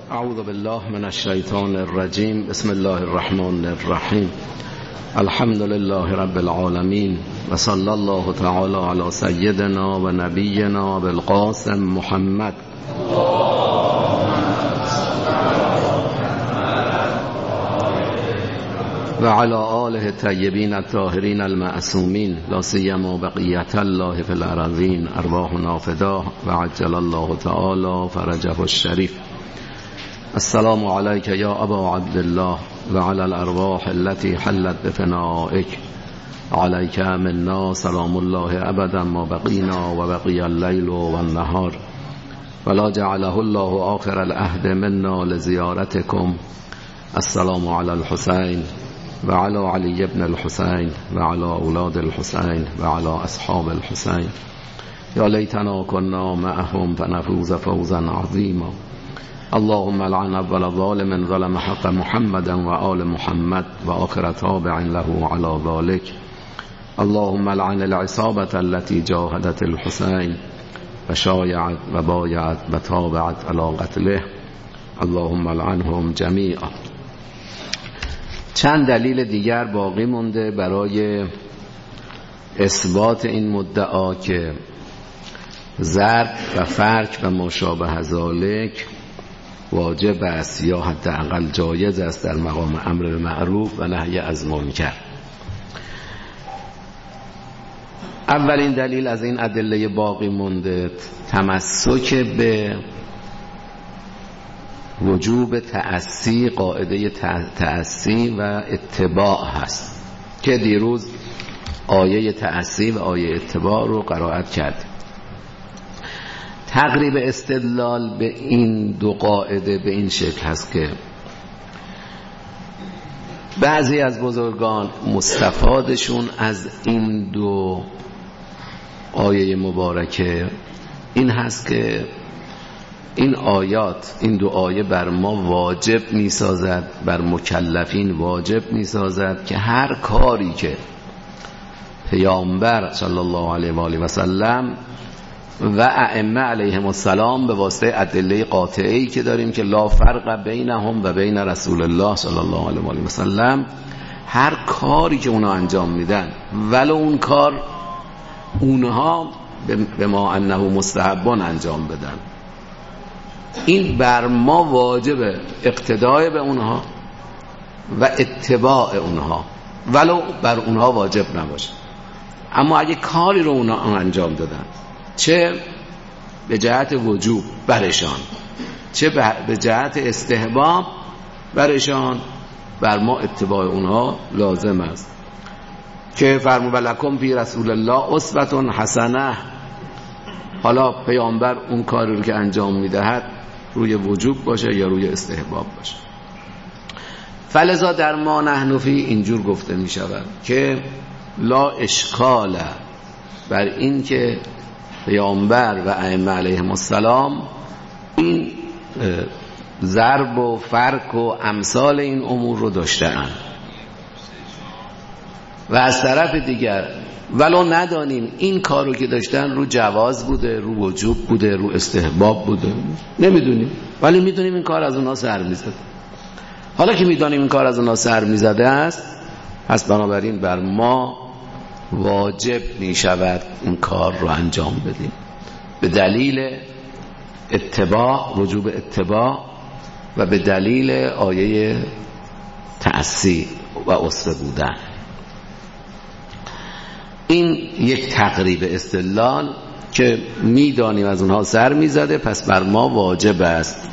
اعوذ بالله من الشیطان الرجیم. بسم الله الرحمن الرحیم. الحمد لله رب العالمین و صلی الله تعالی علی سیدنا و نبینا بالقاسم محمد و علی آله الطیبین الطاهرین المعصومین لا سیما بقیة الله فی الارضین ارواحنا فداه و عجل الله تعالی فرجه الشریف. السلام علیک یا ابا عبدالله و علی الارواح التي حلت بفنائک علیک منا سلام الله ابدا ما بقینا و بقی اللیل و النهار ولا جعله الله آخر العهد منا لزیارتکم. السلام علی الحسین و علی علی ابن الحسین و علی اولاد الحسین و علی اصحاب الحسین. یا لیتنا کنا معهم فنفوز فوزا عظیما. اللهم لعن اول ظالم ظلم حق محمد و آل محمد و آخر تابع له على ذلك. اللهم لعن العصابة التي جاهدت الحسين و شایعت و بایعت و تابعت على قتله. اللهم لعنهم جمیعا. چند دلیل دیگر باقی مونده برای اثبات این مدعا که ضرب و فرق و مشابه ذالک واجب است یا حداقل جایز است در مقام امر معروف و نهی از منکر. اولین دلیل از این ادله باقی مونده تمسک به وجوب تأسی، قاعده تأسی و اتباع هست که دیروز آیه تأسی و آیه اتباع رو قرائت کرد. تقریب استدلال به این دو قاعده به این شکل هست که بعضی از بزرگان مستفادشون از این دو آیه مبارکه این هست که این آیات، این دو آیه بر ما واجب می سازد، بر مکلفین واجب می سازد که هر کاری که پیامبر صلی الله علیه و آله و سلم و ائمه علیهم السلام به واسطه ادله قاطعی که داریم که لا فرق بینهم و بین رسول الله صلی الله علیه و آله و سلم، هر کاری که اونا انجام میدن ولو اون کار اونها به ما انه مستحبان انجام بدن، این بر ما واجبه اقتدای به اونها و اتباع اونها ولو بر اونها واجب نباشه. اما اگه کاری رو اونها انجام دادن، چه به جهت وجوب برشان چه به جهت استحباب برشان، بر ما اتباع اونها لازم است که فرمود ولکم فی رسول الله اسوة حسنه. حالا پیامبر اون کاری رو که انجام میدهد روی وجوب باشه یا روی استحباب باشه. فلذا در ما نحن فی اینجور گفته می شود که لا اشکال بر این که پیامبر و ائمه علیهم السلام این ضرب و فرق و امثال این امور رو داشتن و از طرف دیگر ولو ندانیم این کار رو که داشتن رو جواز بوده، رو وجوب بوده، رو استحباب بوده، نمیدونیم، ولی میدونیم این کار از اونا سر میزده. حالا که میدونیم این کار از اونا سر میزده است، پس بنابراین بر ما واجب می شود این کار رو انجام بدیم به دلیل اتباع، وجوب اتباع و به دلیل آیه تأسی و اسوه بودن. این یک تقریب استدلال که میدانیم از اونها سر میزده، پس بر ما واجب است.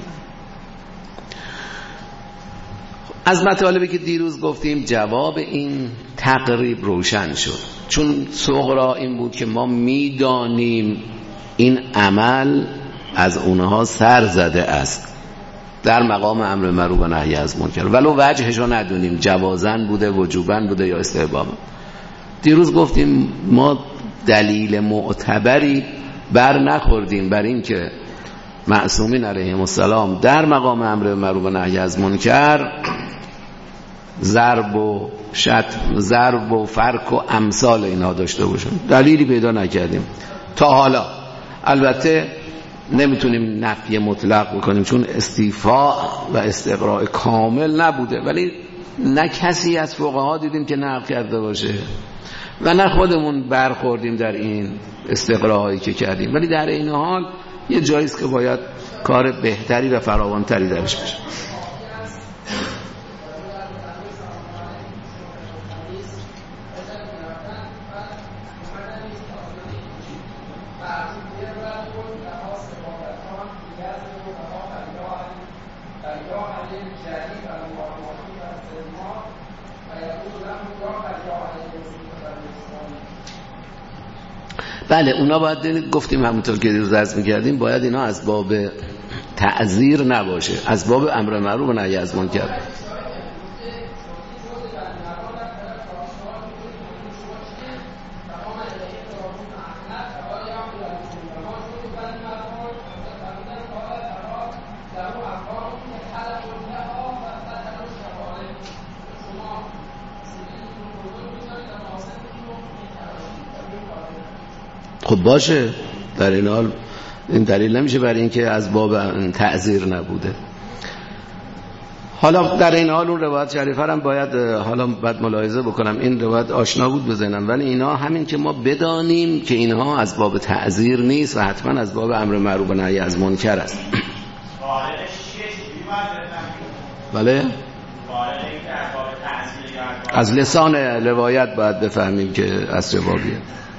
از مطالبی که دیروز گفتیم جواب این تقریب روشن شد، چون صغرا این بود که ما میدانیم این عمل از اونها سر زده است در مقام امر معروف و نهی از منکر، ولو وجهش رو ندونیم جوازن بوده، وجوبن بوده یا استحباب. دیروز گفتیم ما دلیل معتبری بر نخوردیم بر این که معصومین علیهم السلام در مقام امر معروف و نهی از منکر ضرب و فرق و امثال اینا داشته باشن. دلیلی پیدا نکردیم تا حالا. البته نمیتونیم نفی مطلق بکنیم، چون استیفاء و استقراء کامل نبوده، ولی نه کسی از فقها دیدیم که نقل کرده باشه و نه خودمون برخوردیم در این استقراءهایی که کردیم، ولی در این حال یه جاییست که باید کار بهتری و فراوانتری درش بشه. بله اونا باید گفتیم همونطور که دیروز عرض می‌کردیم باید اینا از باب تعذیر نباشه، از باب امر معروف و نهی از منکر. خب باشه، در این حال این دلیل نمیشه برای اینکه از باب تعذیر نبوده. حالا در این حال اون روایت شریفه هم باید حالا بعد ملاحظه بکنم، این روایت آشنا بود بزنم، ولی اینا همین که ما بدانیم که اینها از باب تعذیر نیست و حتما از باب امر معروف و نهی از منکر است. بله از لسان روایت باید بفهمیم که از چه بابیه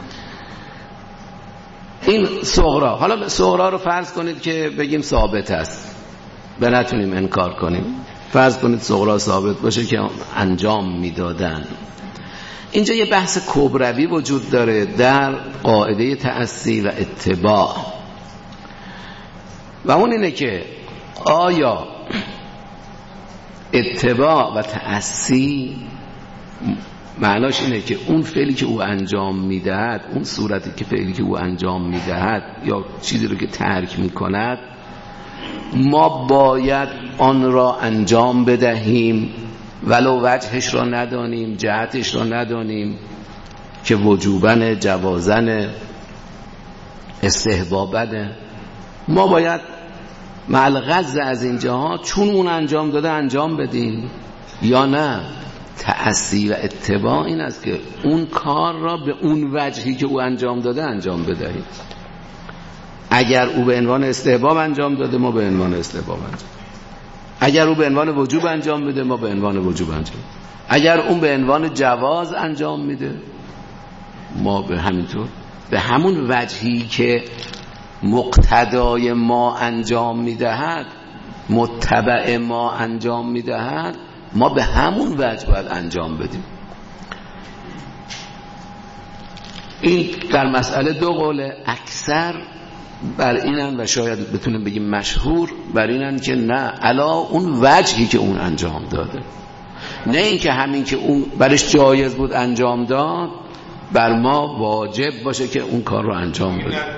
این صغرا. حالا صغرا رو فرض کنید که بگیم ثابت است، به نتونیم انکار کنیم، فرض کنید صغرا ثابت باشه که انجام میدادن. اینجا یه بحث کبروی وجود داره در قاعده تأسی و اتباع و اون اینه که آیا اتباع و تأسی معناش اینه که اون فعلی که او انجام میدهد، اون صورتی که فعلی که او انجام میدهد یا چیزی رو که ترک میکند ما باید آن را انجام بدهیم ولو وجهش را ندانیم، جهتش را ندانیم که وجوبن، جوازن، استحبابن، ما باید معلغز از اینجاها چون اون انجام داده انجام بدیم یا نه. تأسی و اتباع این است که اون کار را به اون وجهی که او انجام داده انجام بدهیم. اگر او به عنوان استحباب انجام داده ما به عنوان استحباب انجام، اگر او به عنوان وجوب انجام بده ما به عنوان وجوب انجام، اگر اون به عنوان جواز انجام میده ما به همینطور به همون وجهی که مقتدای ما انجام میدهد، متبع ما انجام میدهد، ما به همون وجه باید انجام بدیم. این در مسئله دو قوله، اکثر بر اینن و شاید بتونیم بگیم مشهور بر اینن که نه، علا اون وجهی که اون انجام داده، نه اینکه همین که اون برش جایز بود انجام داد بر ما واجب باشه که اون کار رو انجام بده. اصلا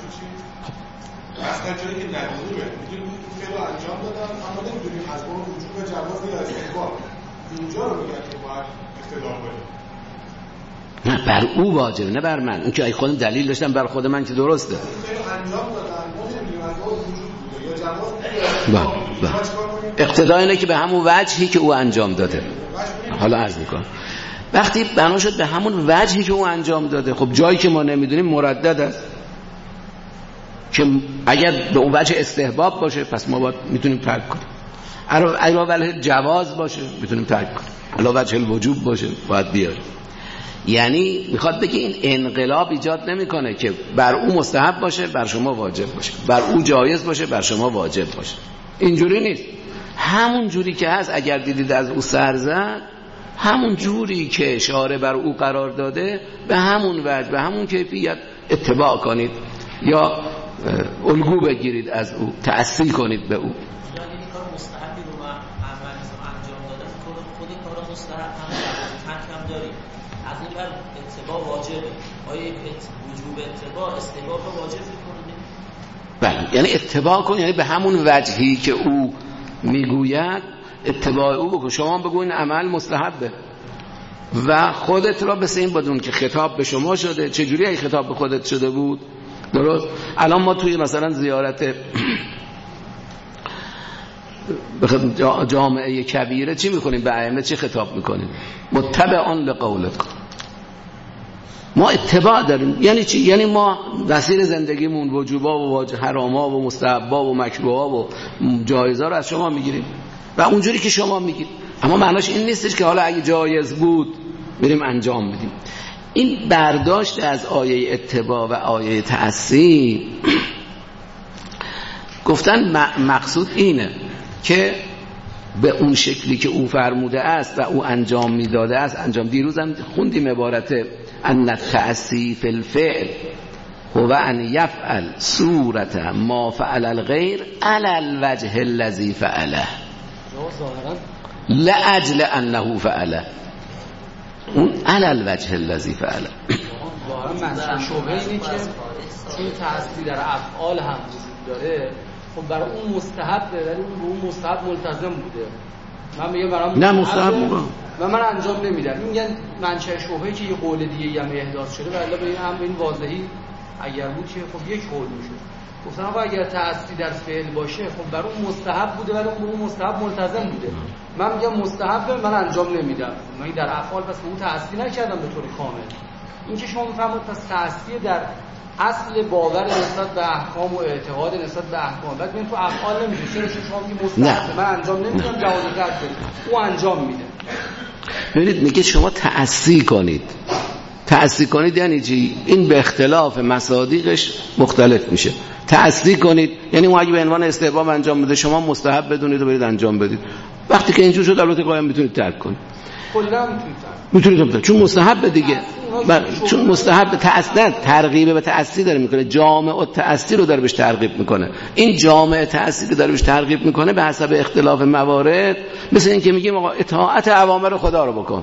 جایی که ندیدیم میگیم فعل رو انجام دادن اما نمیدونیم از اون وجوب و جواز یا استحباب، اینجا رو میگن که باید اقتدا کنیم. نه بر او واجبه نه بر من. اون که ای خودم دلیل داشتم بر خود من که درسته. فعل انجام دادن ما نمیدونیم از اون وجوب بوده یا جواز بوده. اقتدا اینه که به همون وجهی که او انجام داده. حالا عرض میکنم وقتی بنا شد به همون وجهی که او انجام داده، خب جایی که ما نمیدونیم مردد است که اگر به اون وجه استحباب باشه پس ما باید میتونیم ترک کنیم، علاوه بر جواز باشه میتونیم ترک کنیم، علاوه بر الوجوب باشه باید بیاریم. یعنی میخواد بگه این انقلاب ایجاد نمیکنه که بر او مستحب باشه بر شما واجب باشه، بر او جایز باشه بر شما واجب باشه. اینجوری نیست. همون جوری که هست اگر دیدید از او سر زد، همون جوری که شارع بر او قرار داده به همون وجه به همون کیفیت اتباع کنید یا الگو بگیرید از او، تأثیر کنید به او. یعنی کار مستحبی رو انجام دادن خود کار مستحب هم داریم، از این بر اتباع واجبه. آیا وجوب اتباع استحباب رو واجب می‌کنه؟ بله، یعنی اتباع کن، یعنی به همون وجهی که او میگوید اتباع او بکن. شما بگو این عمل مستحبه و خودت را مثل این بدون که خطاب به شما شده. چجوری ای خطاب به خودت شده بود؟ درست. الان ما توی مثلا زیارت جامعه کبیره چی میکنیم؟ به ائمه چی خطاب میکنیم؟ متبعان لقولکم. ما اتباع داریم. یعنی چی؟ یعنی ما مسیر زندگیمون وجوبا و حراما و مستحبا و مکروها و جایزا رو از شما میگیریم و اونجوری که شما میگید. اما معناش این نیستش که حالا اگه جایز بود بریم انجام میدیم. این برداشت از آیه اتباع و آیه تأسی گفتن مقصود اینه که به اون شکلی که او فرموده است و او انجام میداده است انجام. دیروزم خوندیم عبارت ان التأسی فی الفعل هو ان یفعل صورت ما فعل الغیر علی الوجه الذی فعله لاجل انه فعله. اون علی الوجه الذی فعله. واقعا منشأ شبهه اینه که چون تأسی در افعال هم وجود داره، خب برای اون مستحبه ولی اون به اون مستحب ملتزم بوده. من میگم برام نه مستحب و من انجام نمیدم. این میگن منشأ شبهه که یه قول دیگه هم احداث شده و الا به این واضحی اگر بود که خب یک قول میشه. گفتن آقا اگر تأسی در فعل باشه خب برای اون مستحب بوده ولی اون به اون مستحب ملتزم بوده. من میگم مستحبه من انجام نمیدم. من در افعال پس به اون تأسی نکردم به طور کامل. این که شما میفهمید پس تأسی در اصل باور نسبت به احکام و اعتقاد نسبت به احکام. بعد میگن تو افعال نمیشه. چرا شما میگید مستحب من انجام نمیدم جواز ترک او انجام میده. ببینید میگه شما تأسی کنید. تأسی کنید یعنی چی؟ این به اختلاف مصادیقش مختلف میشه. تأسی کنید یعنی ما اگه به عنوان استحباب انجام بده شما مستحب بدونید و برید انجام بدید. وقتی که اینجور شد البته قایم میتونید ترک کنید. کلا میتونید چون مستحب دیگه. چون مستحب تأثیر ترغیب به تأثیر داره میکنه. جامع التأثیر رو داره بهش ترغیب میکنه. این جامع تأثیر داره بهش ترغیب میکنه به حسب اختلاف موارد. مثل این که میگیم آقا اطاعت اوامر خدا رو بکن.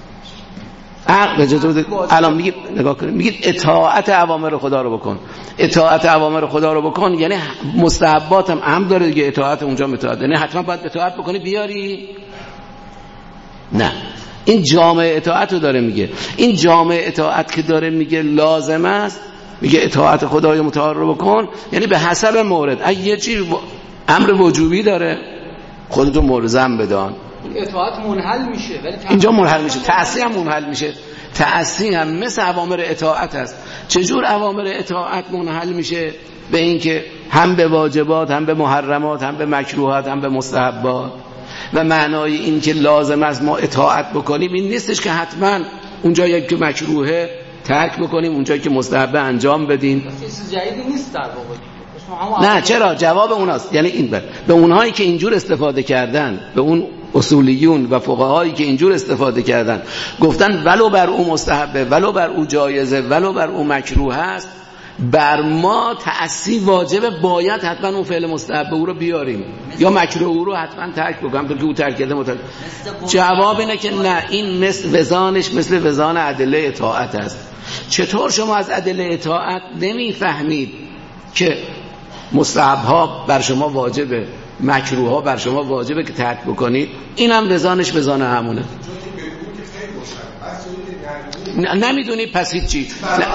الان میگید نگاه کنید میگید اطاعت اوامر خدا رو بکن. اطاعت اوامر خدا رو بکن یعنی مستحبات هم داره دیگه. اطاعت اونجا اطاعت یعنی حتما باید اطاعت بکنی بیاری. نه این جامع اطاعت رو داره میگه. این جامع اطاعت که داره میگه لازم است، میگه اطاعت خدای متعال رو بکن یعنی به حسب مورد. اگه یه چیز امر وجوبی داره خودتو ملزم بدان. اطاعت منحل میشه ولی اینجا منحل میشه. تأسی هم منحل میشه. تأسی هم مثل اوامر اطاعت است. چجور اوامر اطاعت منحل میشه؟ به این که هم به واجبات هم به محرمات هم به مکروهات هم به مستحبات. و معنای این که لازم است ما اطاعت بکنیم این نیستش که حتما اونجایی که مکروهه ترک بکنیم اونجایی که مستحبه انجام بدیم. چیز جدیدی نیست در واقع. نه چرا؟ جواب اوناست. یعنی این به اونهایی که اینجور استفاده کردن، به اون اصولیون و فقهایی که اینجور استفاده کردن گفتن ولو بر او مستحبه ولو بر او جایزه ولو بر او مکروه است، بر ما تأسی واجبه، باید حتما اون فعل مستحب او رو بیاریم یا مکروه او رو حتما ترک بکنیم تا که او ترک کرده مترک. جواب اینه که نه، این مثل وزانش مثل وزان ادله اطاعت است. چطور شما از ادله اطاعت نمیفهمید که مستحب ها بر شما واجبه، مکروه ها بر شما واجبه که ترک بکنید؟ اینم وزانش وزان همونه. نمیدونی پس هیچی.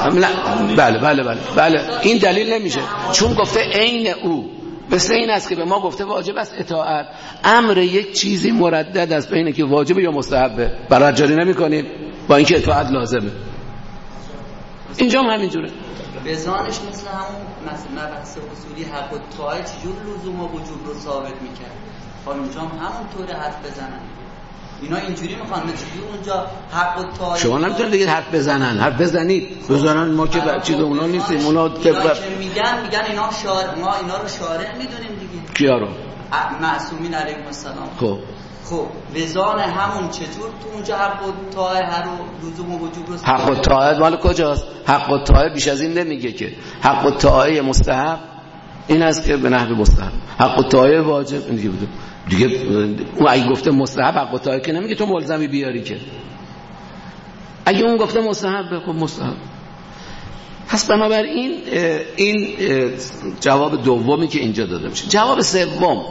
بله این دلیل نمیشه، چون گفته عین او. مثل این است که به ما گفته واجب است اطاعت. امر یک چیزی مردد است بین که واجبه یا مستحبه، برای جاری نمی‌کنیم با اینکه اطاعت لازمه. اینجا هم همینجوره. بزانش مثل همون مبحث اصولی حق و طاعت چجور لزوم و وجوب رو ثابت می‌کرد. خب اینجا هم همونطوره حرف بزنن. اینا اینجوری میخوان چجوری اونجا حق و طاعت. شما نمیتونید بگید حرف بزنن، حرف بزنید. ما که چیز اونا نیستیم. اونا که میگن اینا شارع، ما اینا رو شارع میدونیم دیگه. کیا رو؟ معصومین علیهم السلام. خب وزان همون چطور تو اونجا حق و طاعت هر لزوم و وجوب رو حق و طاعت مال کجاست؟ حق و طاعت بیش از این نمیگه که. حق و طاعت مستحب این است که به نحو مستحب. حق و طاعت واجب این دیگه بوده. دیگه اون اگه گفته مستحب حق و طاعت که نمیگه تو ملزمی بیاری که. اگه اون گفته مستحب خب مستحب. پس بنابراین این جواب دومی که اینجا داده میشه. جواب سوم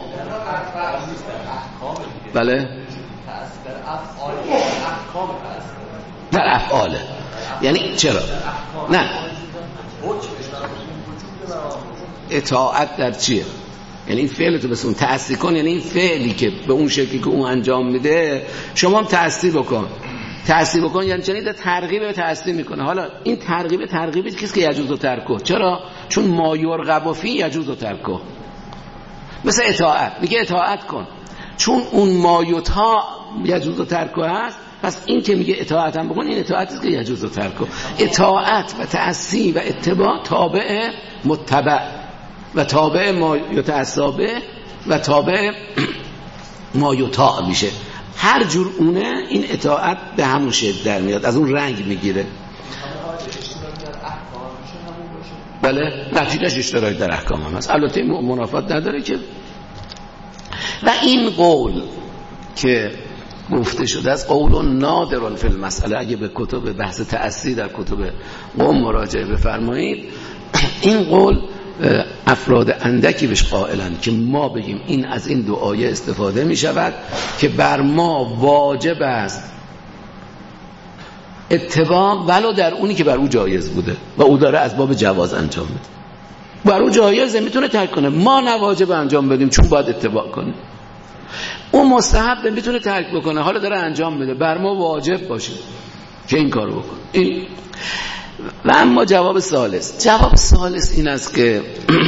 بله در افعاله. یعنی چرا؟ نه اطاعت در چیه؟ یعنی این فعل تو بسون تأثیر کن، یعنی این فعلی که به اون شکلی که اون انجام میده شما هم تأثیر بکن. تأثیر بکن یعنی چنین ترغیب به تأثیر میکنه. حالا این ترغیبی کیست که یجوز و ترکه؟ چرا؟ چون ما یرغب فی یجوز و ترکه. مثل اطاعت، میگه اطاعت کن چون اون ما یطاع یجوز و ترکه هست، پس این که میگه اطاعت هم بکن، این اطاعتی است که یجوز و ترکه. اطاعت و تأثیر و اتباع تابع متبع و تابع ما یتعصب و تابع ما یطاع میشه. هر جور اونه این اطاعت به همون شکل در میاد، از اون رنگ میگیره. بله نتیجهش اشتراک در احکام هم هست، البته منافات نداره که. و این قول که گفته شده از قول نادر فی المسئله، اگه به کتب بحث تأثیر در کتب قوم مراجعه بفرمایید، این قول افراد اندکی بهش قائلن که ما بگیم این از این دو آیه استفاده می شود که بر ما واجب است اتباع ولو در اونی که بر او جایز بوده و او داره از باب جواز انجام میده. بر او جایزه میتونه ترک کنه، ما نواجب انجام بدیم چون باید اتباع کنیم. اون مستحب میتونه ترک بکنه، حالا داره انجام میده، بر ما واجب باشه که این کارو بکن. این و اما جواب ثالث این است که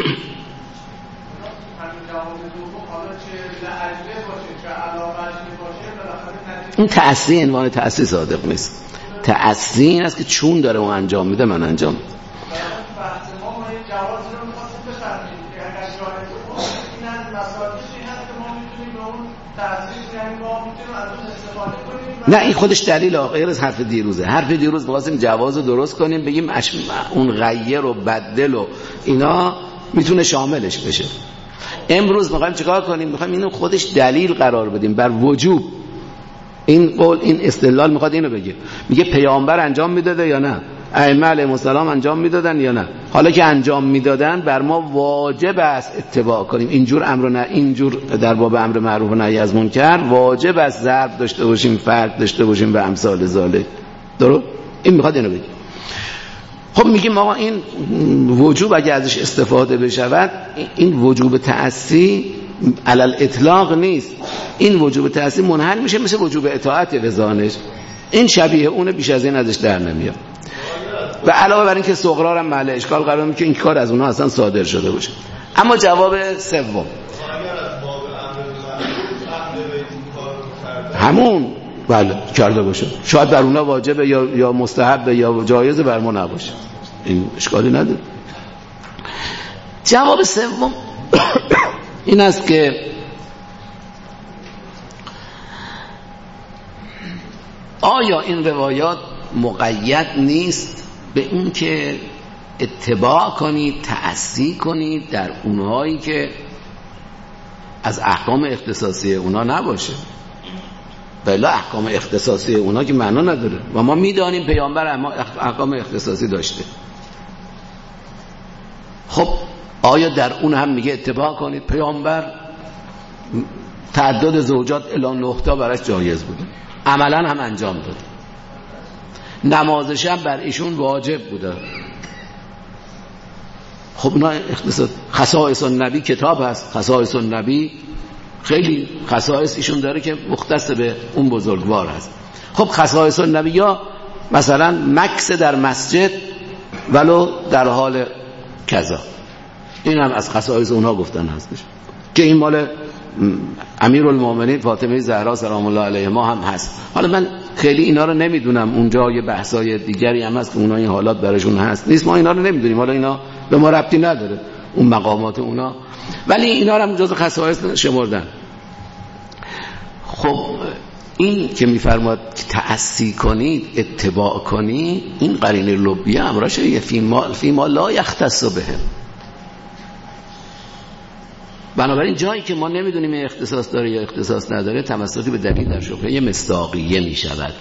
این تأثیر عنوان تأثیر صادق نیست. تأثیر این است که چون داره اون انجام میده من انجام میدم. نه این خودش دلیل غیر از حرف دیروزه. حرف دیروز می‌خواستیم جواز رو درست کنیم، بگیم اون غیر و بدل و اینا میتونه شاملش بشه. امروز می‌خوایم چیکار کنیم؟ می‌خوایم اینو خودش دلیل قرار بدیم بر وجوب. این قول، این استدلال میخواد اینو بگه، میگه پیامبر انجام میداده یا نه، ائمه علیهم السلام انجام میدادن یا نه. حالا که انجام میدادن بر ما واجب است اتباع کنیم. اینجور امر نه، اینجور در باب امر معروف و نهی از منکر واجب است ضرب داشته باشیم، فرق داشته باشیم و امثال ذالک. درست؟ این میخواد اینو بگه. خب میگیم آقا این وجوب اگه ازش استفاده بشود، این وجوب تأسی علل اطلاق نیست. این وجوب تأثیر منحل میشه مثل وجوب اطاعت رضانش. این شبیه اونه، بیش از این ازش در نمیاد. و علاوه بر این که صغرا هم محل اشکال قرار میگیره که این کار از اونها اصلا صادر شده باشه. اما جواب سوم همون بله کرده باشه، شاید بر اونها واجبه یا مستحبه یا جایزه، بر ما نباشه، این اشکالی نداره. جواب سوم این است که آیا این روایات مقید نیست به این که اتباع کنید، تأسی کنید در اونهایی که از احکام اختصاصی اونا نباشه؟ بله احکام اختصاصی اونا که معنا نداره و ما میدانیم پیامبر احکام اختصاصی داشته. خب آیا در اون هم میگه اتباع کنید؟ پیامبر تعدد زوجات الی 9 تا براش جایز بوده، عملا هم انجام داد. نماز شب بر ایشون واجب بوده. خب اینا اختصاص. خصائص النبی کتاب هست، خصائص النبی خیلی خصائص ایشون داره که مختص به اون بزرگوار هست. خب خصائص النبی یا مثلا مکث در مسجد ولو در حال کذا، این هم از خصائص اونها گفتن هستش که این مال امیرالمومنین فاطمه زهرا سلام الله علیها هم هست. حالا من خیلی اینا رو نمیدونم، اونجا یه بحثای دیگری هم هست که اونا این حالات براشون هست نیست، ما اینا رو نمیدونیم، حالا اینا به ما ربطی نداره اون مقامات اونا، ولی اینا رو هم جزو خصائص شمردن. خب این که میفرماد تأسی کنید، اتباع کنید، این قرینه لبیه امراشه فی ما لا یختص به. بنابراین جایی که ما نمیدونیم اختصاص داره یا اختصاص نداره، تمسکی به دلیل در شبهه مصداقیه می شود.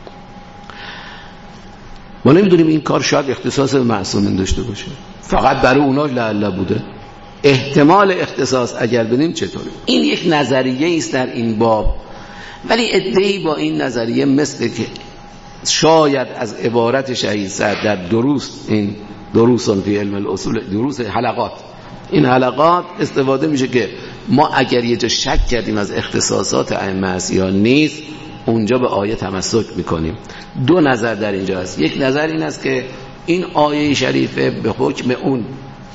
ما نمیدونیم این کار شاید اختصاص معصومین داشته باشه، فقط برای اونا لعل بوده. احتمال اختصاص اگر بدیم چطوره؟ این یک نظریه است در این باب، ولی ادعی با این نظریه مثل که شاید از عبارت شهید سعد در دروست این دروس فی علم الاصول، دروس حلقات. این حلقات استفاده میشه که ما اگر یه جا شک کردیم از اختصاصات ائمه یا نیست، اونجا به آیه تمسک میکنیم. دو نظر در اینجا هست. یک نظر این است که این آیه شریفه به حکم اون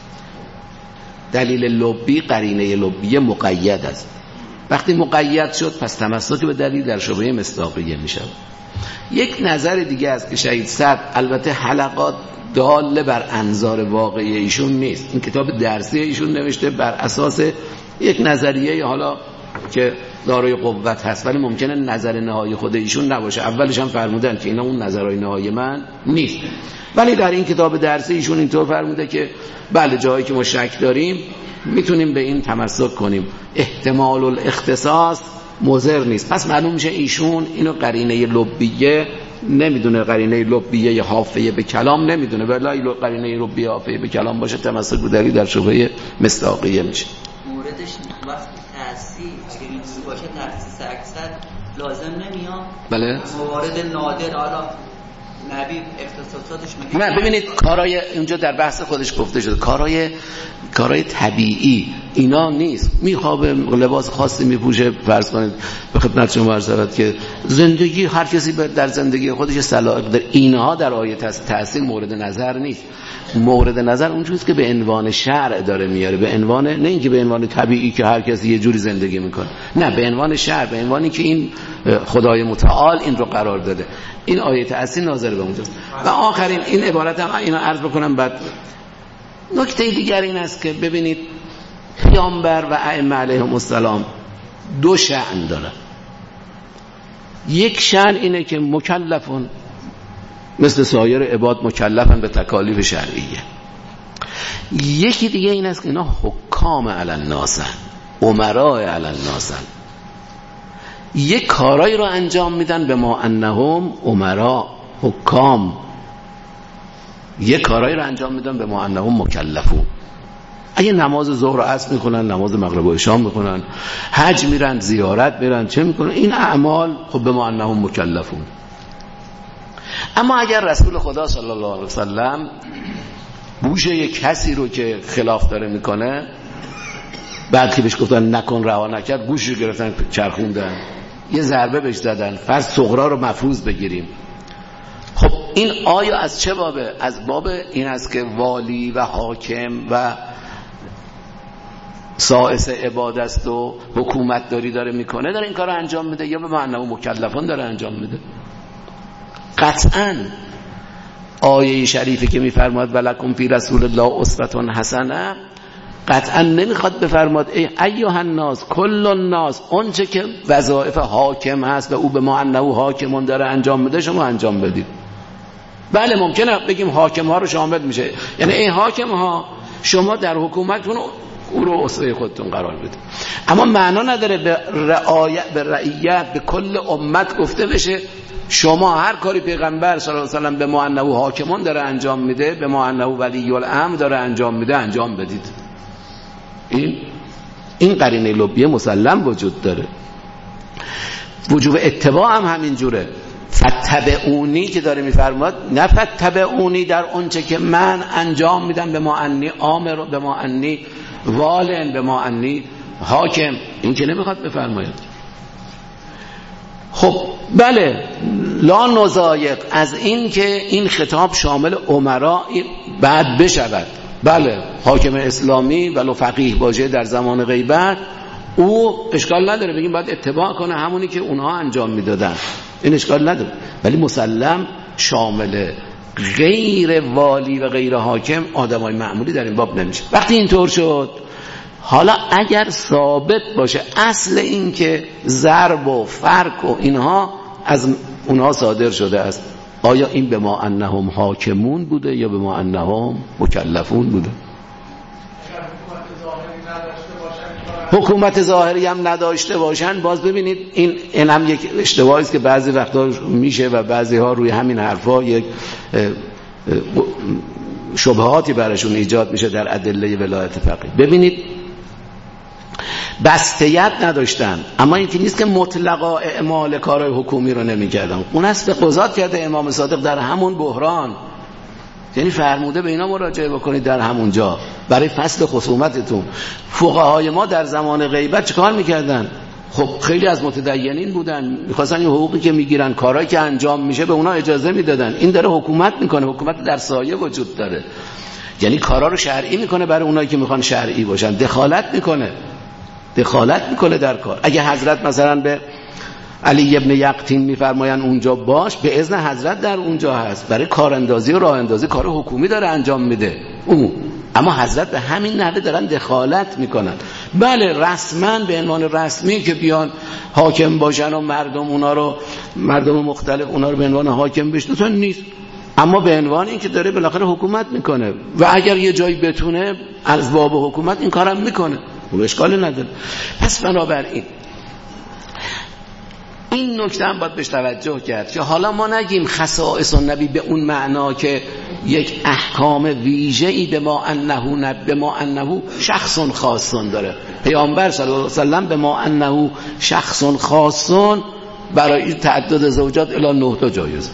دلیل لبی، قرینه لبی مقید است. وقتی مقید شد پس تمسک به دلیل در شبهه مصداقیه میشه. یک نظر دیگه است که شهید صدر، البته حلقات داله بر انظار واقعی ایشون نیست، این کتاب درسی ایشون نوشته بر اساس یک نظریه حالا که دارای قوت هست، ولی ممکنه نظر نهایی خود ایشون نباشه. اولش هم فرمودن که اینا اون نظرهای نهایی من نیست، ولی در این کتاب درسی ایشون اینطور فرموده که بله جایی که ما شک داریم میتونیم به این تمسک کنیم، احتمال الاختصاص مضر نیست. پس معلوم میشه ایشون اینو قرینه لبیه نمیدونه، قرینه لبیه حافظه به کلام نمیدونه، ولی قرینه لبیه حافظه به کلام باشه تمسک به دلیل در شبهه مصداقیه میشه. موردش وقتی تأسیس اگه اینجوری باشه تأسیس اکثر لازم نمیاد. بله موارد نادر حالا نبی اختصاصاتش میگه. نه ببینید کارای اونجا در بحث خودش گفته شده کارای طبیعی اینا نیست. میخوابه لباس خاصی میپوشه، فرض کنید به خدمت شما عرض شود که زندگی هر کسی در زندگی خودش صلاح داره، اینها در آیه تأثیر مورد نظر نیست. مورد نظر اونجوریه که به عنوان شرع داره میاره، به عنوان نه اینکه به عنوان طبیعی که هر کسی یه جوری زندگی میکنه، نه به عنوان شرع، به عنوانی که این خدای متعال این رو قرار داده. این آیه تأثیر ناظر به اونجاست. و آخرین این عبارت هم اینو عرض بکنم. بعد نکته دیگر این است که ببینید پیامبر و ائمه علیهم السلام دو شأن دارن. یک شأن اینه که مکلفون مثل سایر عباد مکلفن به تکالیف شرعیه. یکی دیگه این است که اینا حکام علی الناس، امراء علی الناس، یک کارایی رو انجام میدن به ما انهم امراء حکام، یک کارایی رو انجام میدن به ما انهم مکلفون. اگه نماز ظهر و عصر میکنن، نماز مغرب و عشا میکنن، حج میرن، زیارت میرن، چه میکنن، این اعمال خب به ما انهم مکلفون. اما اگر رسول خدا صلی الله علیه وسلم بوشه یک کسی رو که خلاف داره میکنه، بعد که بهش گفتن نکن رها نکرد، گوشش رو گرفتن چرخوندن، یه ضربه بهش زدن، فرض صغرا رو مفروض بگیریم. خب این آیا از چه بابه؟ از باب این است که والی و حاکم و سائس عبادت است و حکومت داره میکنه، داره این کار رو انجام میده، یا به معنی مکلفان داره انجام میده؟ قطعاً آیه شریفی که میفرماد ولکم فی رسول الله اسوة حسنه، قطعا نمیخواد بفرماد ای ایها الناس کل الناس، اون چه که وظایف حاکم هست و او به ما انه حاکمون داره انجام میده شما انجام بدید. بله ممکنه بگیم حاکم ها رو شامل میشه، یعنی ای حاکم ها شما در حکومتتون او رو اسوه خودتون قرار بدید، اما معنا نداره به رعیت به کل امت گفته بشه شما هر کاری پیغمبر صلی الله علیه و سلم به ما انه حاکمون داره انجام میده، به ما انه ولی الامر داره انجام میده انجام بدید. این قرینه لبیه مسلم وجود داره. وجوب اتباع هم همین جوره. فتبعونی که داره میفرماد، نه فتبعونی در اونچه که من انجام میدم به ما انی آمر، به ما انی والن، به ما انی حاکم، این که نمیخواد بفرماید. خب بله لا نزایق از این که این خطاب شامل امرا بعد بشود. بله حاکم اسلامی ولو فقیه باشه در زمان غیبت او اشکال نداره، بگیم باید اتباع کنه همونی که اونها انجام میدادن، این اشکال نداره، ولی مسلم شامل غیر والی و غیر حاکم آدمای معمولی در این باب نمیشه. وقتی اینطور شد، حالا اگر ثابت باشه اصل این که ضرب و فرق و اینها از اونها صادر شده است، آیا این به ما انهم حاکمون بوده یا به ما انهم مکلفون بوده؟ حکومت ظاهری هم نداشته باشن، باز ببینید این هم یک اشتباهی است که بعضی وقتا میشه و بعضی ها روی همین حرفا یک شبهاتی براشون ایجاد میشه در ادله ولایت فقیه. ببینید بستیت نداشتن، اما این نیست که مطلقا اعمال کارهای حکومی رو نمیکردن. اون است به قضات کرده امام صادق در همون بحران یعنی فرموده به اینا مراجعه بکنید در همونجا برای فصل خصومتتون. فقهای ما در زمان غیبت چیکار میکردن؟ خب خیلی از متدینین بودن، میخواستن این حقوقی که میگیرن، کارهایی که انجام میشه به اونا اجازه میدادن. این داره حکومت میکنه، حکومت در سایه وجود داره، یعنی کارا رو شرعی میکنه برای اونایی که میخوان شرعی باشن، دخالت میکنه در کار. اگه حضرت مثلا به علی ابن یقطین میفرماین اونجا باش، به اذن حضرت در اونجا هست، برای کاراندازی و راه اندازی کار حکومی داره انجام میده اون، اما حضرت به همین نحوه دارن دخالت میکنن. بله رسما به عنوان رسمی که بیان حاکم باشن و مردم مختلف اونا رو به عنوان حاکم بشناسن نیست، اما به عنوان این که داره بالاخره حکومت میکنه و اگر یه جایی بتونه از باب حکومت این کارم میکنه، اون اشکالی نداره. پس بنابراین این نکته هم باید بهش توجه کرد که حالا ما نگیم خصائص النبی به اون معنا که یک احکام ویژه‌ای به ما انه شخص خاص داره. پیامبر صلی الله علیه و سلم به ما انه شخص خاص برای تعدد زوجات الی 9 تا جایزه.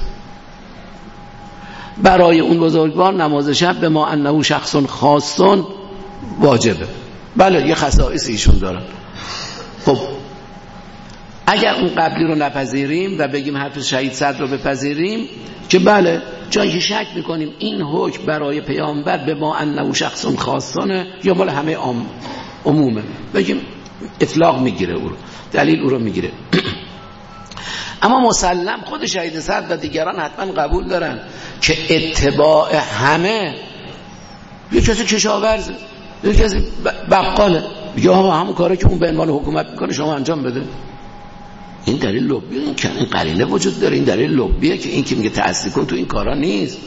برای اون بزرگوار نماز شب به ما انه شخص خاص واجبه. بله یه خصائص ایشون دارن. خب اگر اون قبلی رو نپذیریم و بگیم حرف شهید صدر رو بپذیریم که بله جایی که شک میکنیم این حکم برای پیامبر به ما انه شخص خاصانه یا مال همه عمومه، بگیم اطلاق میگیره، او رو دلیل او رو میگیره. اما مسلم خود شهید صدر و دیگران حتما قبول دارن که اتباع همه، یه کسی کشاورزه، یه کسی بقاله، یا همون کاری که اون به عنوان حکومت میکنه شما انجام بده، این دلیل لبیه، این قرینه وجود داره، این دلیل لبیه که این که میگه تأثیر کن تو این کارا نیست.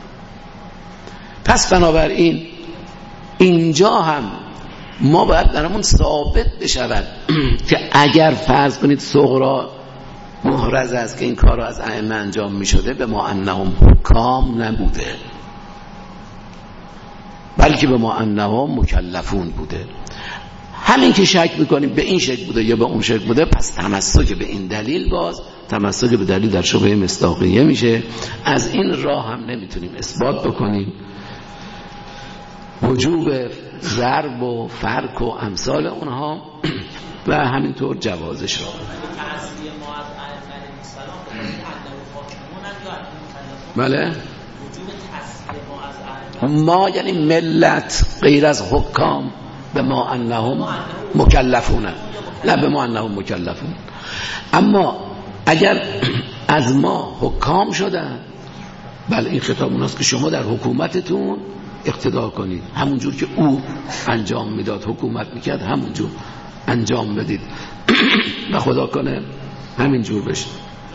پس بنابراین اینجا هم ما باید برامون ثابت بشود که اگر فرض کنید صغرا محرز است که این کارا از ائمه انجام میشده، به ما انهم حکام نبوده، بلکه به ما انهم مکلفون بوده. همین که شک میکنیم به این شکل بوده یا به اون شکل بوده، پس تمسک به این دلیل، باز تمسک به دلیل در شبهه مصداقیه میشه. از این راه هم نمیتونیم اثبات بکنیم وجوب ضرب و فرق و امثال اونها و همینطور جوازش را. بله ما یعنی ملت غیر از حکام به ما انهم مکلفون، نه به ما انهم مکلفون. اما اگر از ما حکام شدن، بله این خطاب اوناست که شما در حکومتتون اقتدا کنید، همونجور که او انجام میداد، حکومت میکرد، همونجور انجام بدید و خدا کنه همینجور بشه.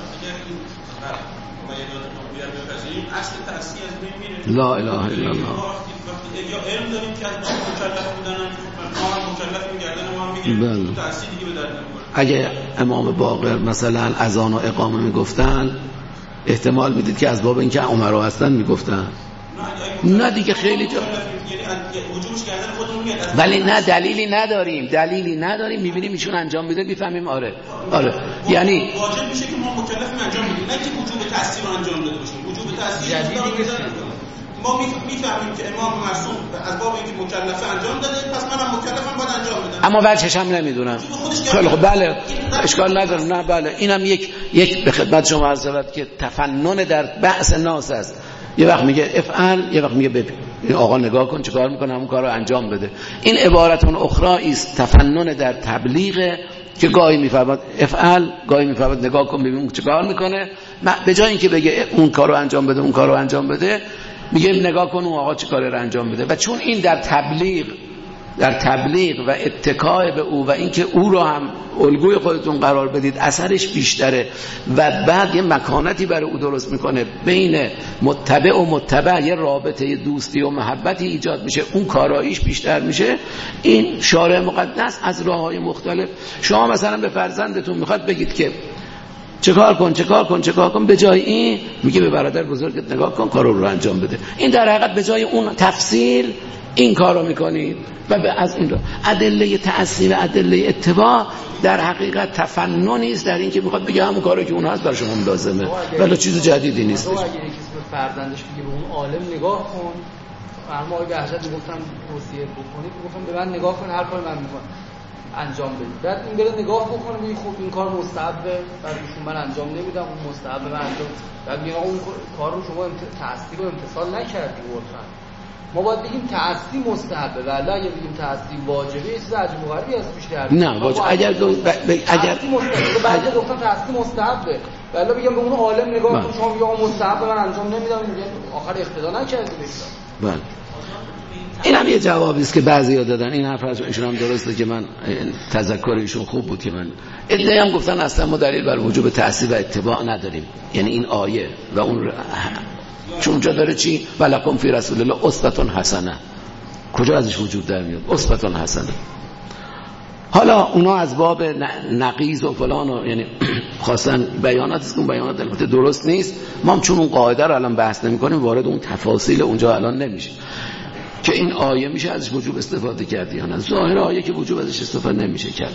لا اله الا الله. یا علم داریم که از مکلف بودن ما هم مکلف میگردن و ما میگیم تو تأثیر دیگه به درد نمیخوره. اگه امام باقر مثلا اذان و اقامه میگفتن، احتمال میدید که از باب اینکه عمرا هستن میگفتن، نه دیگه خیلی جا، وجوبش کردن خودمون میاد، ولی نه دلیلی نداریم میبینیم ایشون انجام میده میفهمیم آره یعنی واجب میشه که ما مکلفیم انجام بدیم، نه که وجوب تأثیر رو انجام داده باشیم. وجوب تأثیر ما میفهمیم که امام معصوم از باب اینکه مکلفه انجام داده، پس منم مکلفم باید انجام بدم، اما وجهش هم نمیدونم. خیلی خب بله اشکال نداره، نه بله اینم یک به خدمت شما عرض شود که تفنن در بحث ناس است. یه وقت میگه افعل، یه وقت میگه ببین این آقا نگاه کن چه کار میکنه، همون کار رو انجام بده. این عبارتون اخرى است تفنن در تبلیغ که گاهی میفرماد افعل، گاهی میفرماد نگاه کن ببین چه کار میکنه، به جای اینکه بگه اون کارو انجام بده اون کارو انجام بده، میگه نگاه کن اون آقا چه کاری رو انجام بده. و چون این در تبلیغ و اتکای به او و اینکه او رو هم الگوی خودتون قرار بدید اثرش بیشتره و بعد یه مکانتی برای او درست میکنه، بین متبع و متبع یه رابطه دوستی و محبتی ایجاد میشه، اون کاراییش بیشتر میشه. این شارع مقدس از راههای مختلف، شما مثلا به فرزندتون میخواد بگید که چه کار کن، به جای این میگه به برادر بزرگت نگاه کن کارو رو انجام بده. این در حقیقت به جای اون تفصیل این کارو میکنید و از این ادله تأثیر و ادله اتباع در حقیقت تفننی است در این که میخواد بگه همون کاری که اون هست بر شما لازمه، ولی چیز جدیدی نیست. فرزندش بگه به اون عالم نگاه کن، اما آقای بهجت گفتم توصیه بکنید، گفتم به من نگاه کن، هر کاری من میکنم انجام بدید. بعد این بره نگاه بکنه بگه خب این کار مستحبه، بعد ایشون من انجام نمیدم، اون مستحبه من انجام، بعد میگه اون کار رو شما تعصی رو امتثال نکردی. عرفا ما باید بگیم تعصی مستحبه، ولی اگه بگیم تعصی واجبه چیز عجیب و غریبی است بیشتر. نه واجب اگر بعد گفتم تعصی مستحبه، ولی بگم به اون عالم نگاه کن، شما میگه مستحبه من انجام نمیدم، میگه آخر اقتدا نکردی بشه. بله این هم یه جوابی است که بعضیا دادن. این حرف ایشون هم درسته که من تذکر ایشون خوب بود که من ادعی هم گفتن اصلا ما دلیل بر وجوب تعصیب و اتباع نداریم، یعنی این آیه و اون چون اونجا داره چی ولکم فی رسول الله اسوه حسنه، کجا ازش وجود در میاد اسوه حسنه؟ حالا اونا از باب نقیض و فلان و یعنی خواستن بیانات است که اون بیانات البته درست نیست. ما هم چون اون قاعده رو الان بحث نمی‌کنیم وارد اون تفاصیل اونجا الان نمیشه که این آیه میشه ازش وجوب استفاده کرد یا نه. ظاهر آیه که وجوب ازش استفاده نمیشه کرد.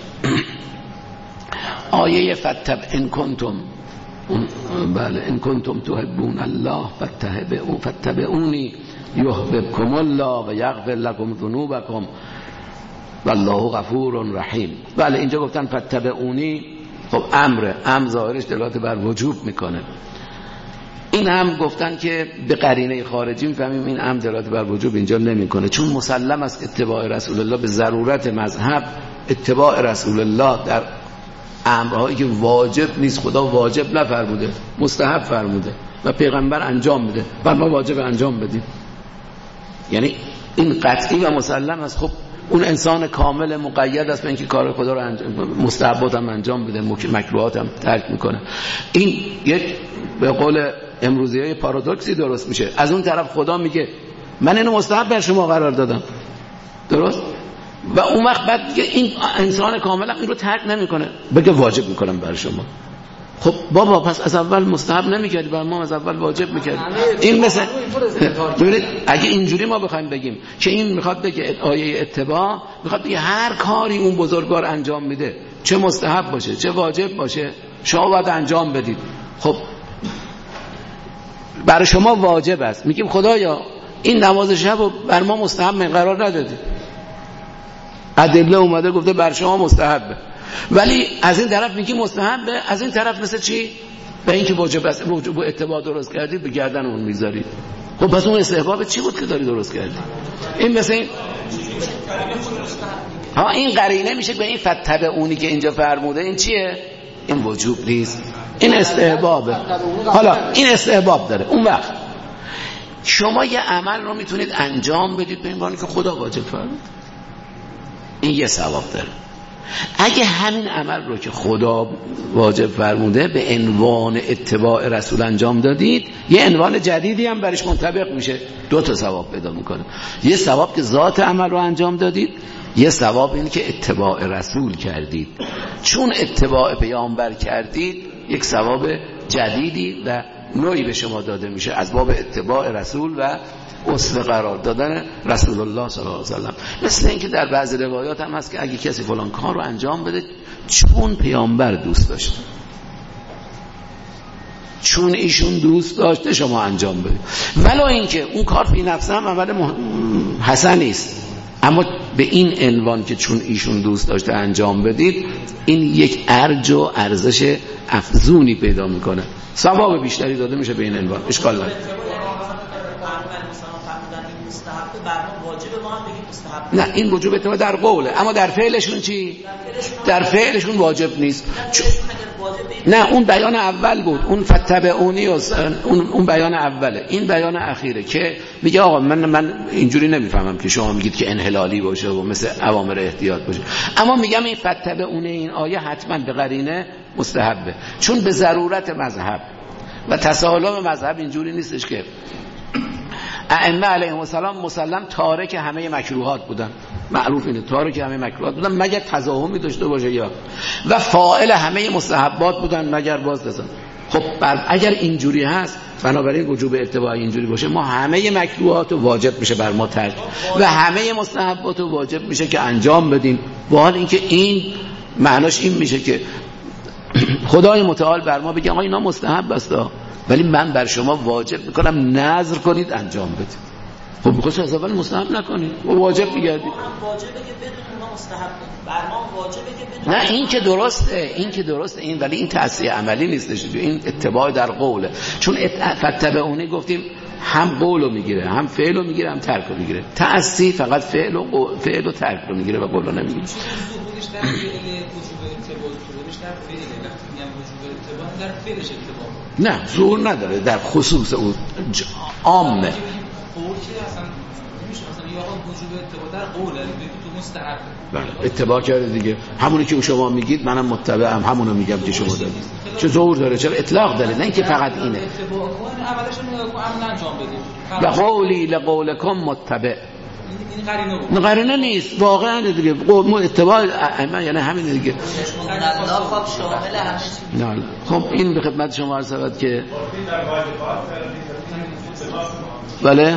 آیه فتب ان کنتم بله ان کنتم تحبون الله فتبعونی یحببکم الله و یغفر لكم ذنوبکم والله غفور رحیم. بله اینجا گفتن فتبعونی، خب امر ظاهرش دلالت بر وجوب میکنه. این هم گفتن که به قرینه خارجی میفهمیم این امر دلالت بر وجوب اینجا نمیکنه، چون مسلم است اتباع رسول الله به ضرورت مذهب اتباع رسول الله در امرهایی که واجب نیست، خدا واجب نفرموده مستحب فرموده و پیغمبر انجام میده و ما واجب انجام بدیم، یعنی این قطعی و مسلم است. خب اون انسان کامل مقید است به اینکه کار خدا رو مستحبات هم انجام بده، مکروهات هم ترک میکنه. این یک به قول امروزیای پارادوکسی درست میشه. از اون طرف خدا میگه من اینو مستحب بر شما قرار دادم، درست؟ و اون وقت بعد این انسان کامل این رو ترک نمیکنه، بگه واجب میکنم بر شما. خب بابا پس از اول مستحب نمیکردی، بر ما از اول واجب میکردی. این مثلا ببینید اگه اینجوری ما بخوایم بگیم که این میخواد بگه آیه اتباع میخواد بگه هر کاری اون بزرگوار انجام میده، چه مستحب باشه چه واجب باشه، شما باید انجام بدید. خب برای شما واجب است، میگیم خدایا این نماز شب رو بر ما مستحب قرار ندادی، ادله اومده گفته بر شما مستحبه، ولی از این طرف میگی مستحبه، از این طرف مثل چی؟ به اینکه واجب است، وجوب اتباع درست کردی به گردن اون میذاری. خب پس اون استحباب چی بود که داری درست کردی؟ این مثل این این قرینه میشه به این فتبعونی که اینجا فرموده. این چیه؟ این وجوب نیست، این استحبابه. حالا این استحباب داره. اون وقت شما یه عمل رو میتونید انجام بدید به عنوانی که خدا واجب فرمود، این یه ثواب داره. اگه همین عمل رو که خدا واجب فرموده به عنوان اتباع رسول انجام دادید، یه عنوان جدیدی هم برش منطبق میشه، 2 تا ثواب پیدا میکنه. یه ثواب که ذات عمل رو انجام دادید، یه ثواب این که اتباع رسول کردید. چون اتباع پیامبر کردید یک ثواب جدیدی و نوعی به شما داده میشه از باب اتباع رسول و اسوه قرار دادن رسول الله صلی الله علیه و سلم. مثل اینکه در بعضی روایات هم هست که اگه کسی فلان کار رو انجام بده چون پیامبر دوست داشته، چون ایشون دوست داشته شما انجام بدید، ولو اینکه اون کار فی نفسه هم عمل حسنی است، اما به این عنوان که چون ایشون دوست داشته انجام بدید، این یک ارج و ارزش افزونی پیدا میکنه، ثواب بیشتری داده میشه به این عنوان. اشکال نداره. نه این وجوب اتباع در قوله، اما در فعلشون چی؟ در فعلشون واجب نیست. نه اون بیان اول بود، اون فتبعونی اون بیان اوله، این بیان اخیره که میگه آقا من اینجوری نمیفهمم که شما میگید که انحلالی باشه و مثل اوامر احتیاط باشه، اما میگم این فتبعونی این آیه حتما به قرینه مستحبه، چون به ضرورت مذهب و تساهل مذهب اینجوری نیستش که ائمه علیهم السلام مسلم تارک همه مکروهات بودن، معروف اینه تارک همه مکروهات بودن مگر تضاهمی داشته باشه، یا و فاعل همه مستحبات بودن مگر باز دادن. خب اگر اینجوری هست، بنابراین وجوب اتباع اینجوری باشه، ما همه مکروهات واجب میشه بر ما ترک و همه مستحبات واجب میشه که انجام بدیم. با حال اینکه این معناش این میشه که خدای متعال بر ما بگه آقا اینا مستحب است، ولی من بر شما واجب میکنم نذر کنید انجام بدید. خب میخواست از اول مستحب نکنید و واجب میگردید. واجبه که بدون اونا مستحب بر ما واجبه که بدون. نه این که درسته این ولی این تأثیر عملی نیستش، این اتباع در قوله. چون فتبعونی گفتیم هم قولو میگیره هم فعلو میگیره هم ترکو میگیره. تأثیر فقط فعل و ترک رو میگیره و قولو نمیگیره. خودش در فعل وجوب اتباع خودش در فعل وقتی میگم وجوب اتباع در فعلش اتباع نه ظهور نداره در خصوص اون عامه. قول که اصلا نمیشه مثلا یا وجوب اتباع در قول تو مستحب. بله اتباع کرده دیگه، همونی که شما میگید منم متبعم، همونو میگم که شما دارید. چه ظهور داره، چرا اطلاق داره، نه اینکه فقط اینه. اتباع کن عملش رو نگاه کن عمل انجام بدید. لقولی لقولکم متبع. این قرینه بود. قرینه نیست واقعا دیگه. اتباع ائمه یعنی همین دیگه. الله خب شامل همه چیز. نه خب این به خدمت شما عرض شود که بله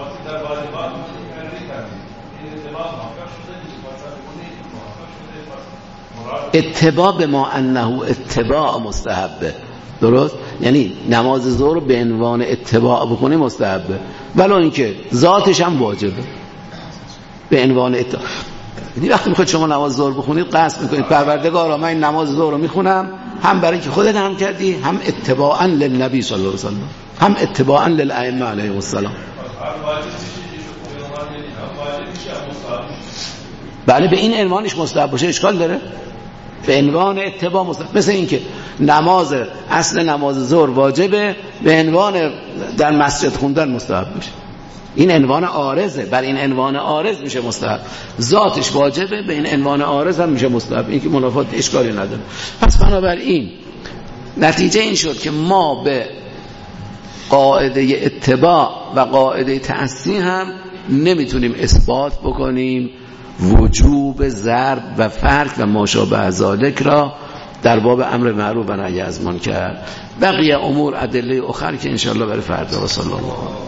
اتباع به ما انه اتباع مستحبه، درست؟ یعنی نماز ظهر رو به عنوان اتباع بکنی مستحبه، ولی اینکه ذاتش هم واجبه به عنوان اتباع. یعنی وقتی میخواید شما نماز ظهر بخونید قصد میکنید پروردگارا من این نماز ظهر رو میخونم هم برای اینکه خودت هم کردی، هم اتباعا للنبی صلی الله علیه و سلم، هم اتباعا للائمه علیهم السلام. بله به این عنوانش مستحب باشه اشکال داره؟ به عنوان اتباع مستحب. مثل اینکه نماز اصل نماز ظهر واجبه، به عنوان در مسجد خوندن مستحب میشه. این عنوان عارضه، بر این عنوان عارض میشه مستحب. ذاتش واجبه، به این عنوان عارض هم میشه مستحب. این که منافات اشکالی نداره. پس بنابراین نتیجه این شد که ما به قاعده اتباع و قاعده تأسی هم نمیتونیم اثبات بکنیم وجوب ضرب و فرق و ماشابه ذالک را در باب امر معروف و نهی از منکر. بقیه امور ادله اخر که انشاءالله برای فردا. و صلی الله